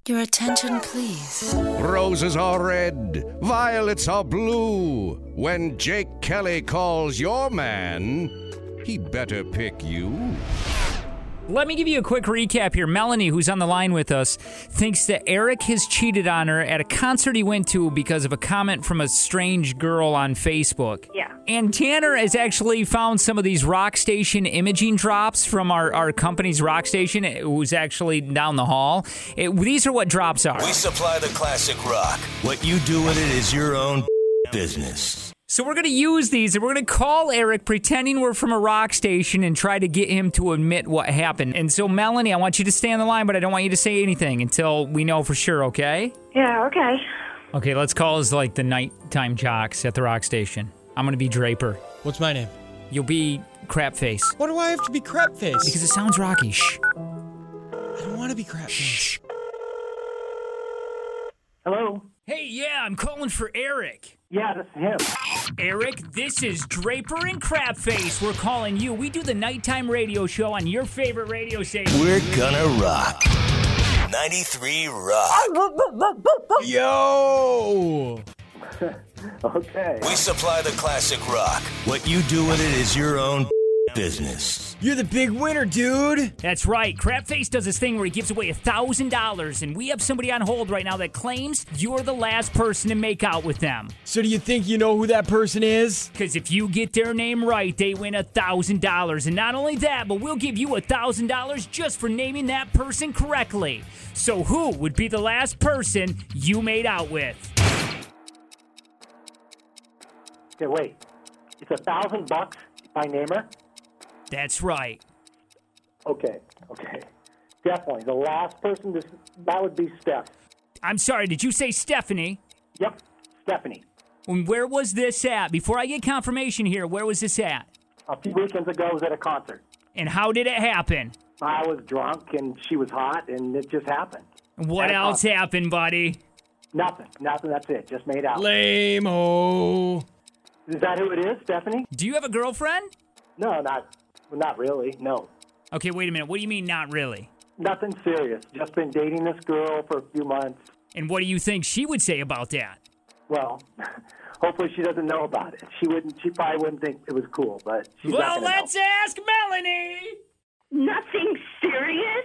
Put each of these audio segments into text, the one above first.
Your attention, please. Roses are red, violets are blue. When Jake Kelly calls your man, he'd better pick you. Let me give you a quick recap here. Melanie, who's on the line with us, thinks that Eric has cheated on her at a concert he went to because of a comment from a strange girl on Facebook. Yeah. And Tanner has actually found some of these rock station imaging drops from our company's rock station, who's actually down the hall. These are what drops are. We supply the classic rock. What you do with it is your own business. So we're going to use these, and we're going to call Eric pretending we're from a rock station and try to get him to admit what happened. And so, Melanie, I want you to stay on the line, but I don't want you to say anything until we know for sure, okay? Yeah, okay. Okay, let's call us like the nighttime jocks at the rock station. I'm going to be Draper. What's my name? You'll be Crapface. Why do I have to be Crapface? Because it sounds rocky. Shh. I don't want to be Crapface. Shh. Hello? Hey, yeah, I'm calling for Eric. Yeah, this is him. Eric, this is Draper and Crapface. We're calling you. We do the nighttime radio show on your favorite radio station. We're gonna rock. 93 Rock. Yo! Okay. We supply the classic rock. What you do with it is your own business. You're the big winner, dude! That's right. Crapface does this thing where he gives away $1,000, and we have somebody on hold right now that claims you're the last person to make out with them. So do you think you know who that person is? Because if you get their name right, they win $1,000. And not only that, but we'll give you $1,000 just for naming that person correctly. So who would be the last person you made out with? Okay, wait. It's $1,000 if I name her? That's right. Okay. Definitely. The last person, that would be Steph. I'm sorry, did you say Stephanie? Yep, Stephanie. And where was this at? Before I get confirmation here, where was this at? A few weekends ago, I was at a concert. And how did it happen? I was drunk, and she was hot, and it just happened. What else happened, buddy? Nothing, that's it. Just made out. Lame-o. Is that who it is, Stephanie? Do you have a girlfriend? No, not really, no. Okay, wait a minute. What do you mean, not really? Nothing serious. Just been dating this girl for a few months. And what do you think she would say about that? Well, hopefully she doesn't know about it. She probably wouldn't think it was cool, but she's not Well, gonna let's know. ask Melanie! Nothing serious?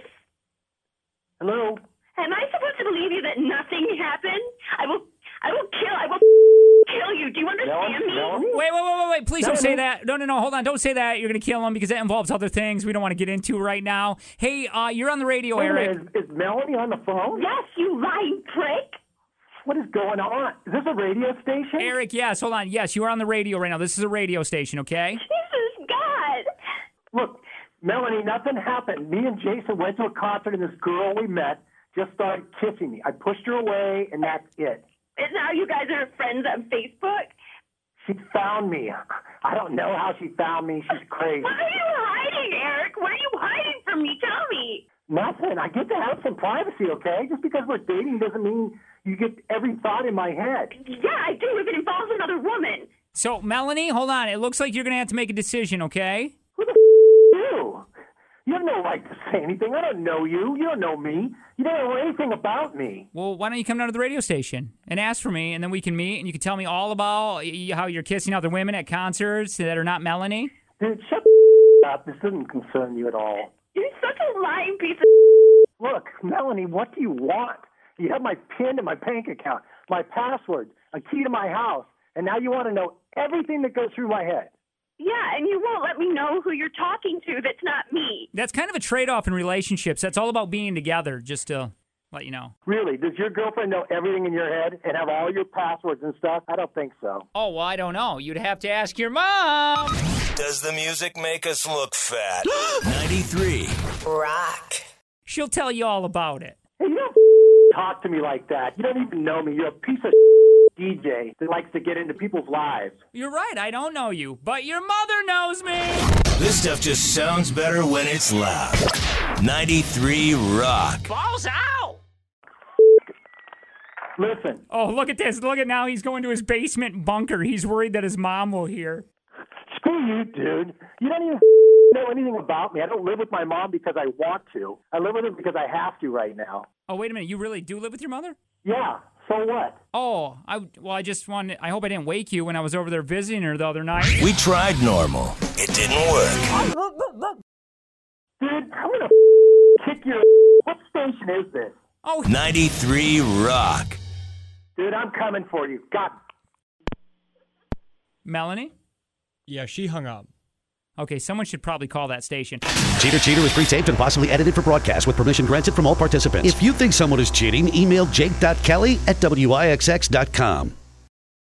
Hello? Am I supposed to believe you that nothing happened? I will kill you. Do you understand me? No. Wait. Please don't say that. No, hold on. Don't say that. You're going to kill him because that involves other things we don't want to get into right now. Hey, you're on the radio, Wait a Eric. minute, is Melanie on the phone? Yes, you lying prick. What is going on? Is this a radio station? Eric, yes, hold on. Yes, you are on the radio right now. This is a radio station, okay? Jesus God. Look, Melanie, nothing happened. Me and Jason went to a concert, and this girl we met just started kissing me. I pushed her away, and that's it. And now you guys are friends on Facebook? She found me. I don't know how she found me. She's crazy. What are you hiding, Eric? What are you hiding from me? Tell me. Nothing. I get to have some privacy, okay? Just because we're dating doesn't mean you get every thought in my head. Yeah, I do if it involves another woman. So, Melanie, hold on. It looks like you're going to have to make a decision, okay? Who the you? You have no right to say anything. I don't know you. You don't know me. You don't know anything about me. Well, why don't you come down to the radio station and ask for me, and then we can meet, and you can tell me all about how you're kissing other women at concerts that are not Melanie? Dude, shut the up. This doesn't concern you at all. You're such a lying piece of Look, Melanie, what do you want? You have my PIN to my bank account, my password, a key to my house, and now you want to know everything that goes through my head. Yeah, and you won't let me know who you're talking to that's not me. That's kind of a trade-off in relationships. That's all about being together, just to let you know. Really? Does your girlfriend know everything in your head and have all your passwords and stuff? I don't think so. Oh, well, I don't know. You'd have to ask your mom. Does the music make us look fat? 93 Rock. She'll tell you all about it. Hey, you don't talk to me like that. You don't even know me. You're a piece of DJ that likes to get into people's lives. You're right. I don't know you, but your mother knows me. This stuff just sounds better when it's loud. 93 Rock. Balls out. Listen. Oh, look at this. Look at now. He's going to his basement bunker. He's worried that his mom will hear. Screw you, dude. You don't even know anything about me. I don't live with my mom because I want to. I live with her because I have to right now. Oh, wait a minute. You really do live with your mother? Yeah. So what? Oh, I just wanted. I hope I didn't wake you when I was over there visiting her the other night. We tried normal. It didn't work. Dude, I'm gonna kick your. What station is this? Oh, 93 Rock. Dude, I'm coming for you. God. Melanie? Yeah, she hung up. Okay, someone should probably call that station. Cheater is pre-taped and possibly edited for broadcast with permission granted from all participants. If you think someone is cheating, email jake.kelly@wixx.com.